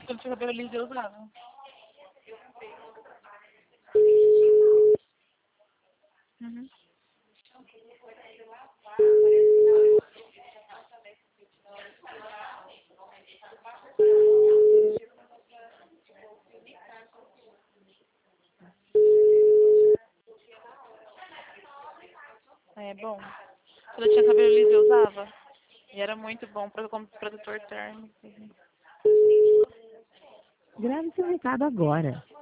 Quando tinha cabelo liso, eu usava. Uhum. É bom. Quando eu tinha cabelo liso, eu usava. E era muito bom como protetor térmico. Grave seu recado agora.